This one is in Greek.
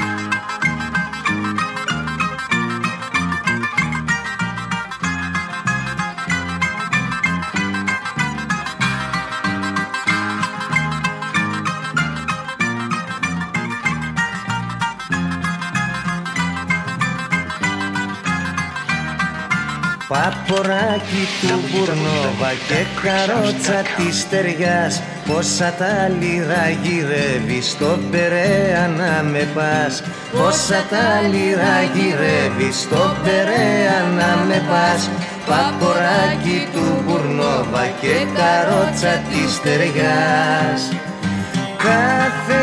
Παποράκι του Μπουρνόβα και καρότσα της Στεριάς, πόσα τα λιρά γυρεύει στο Περαία να με πας. Πόσα τα λιρά γυρεύει στο Περαία να με πας. Παποράκι του Μπουρνόβα και καρότσα της Στεριάς. Κάθε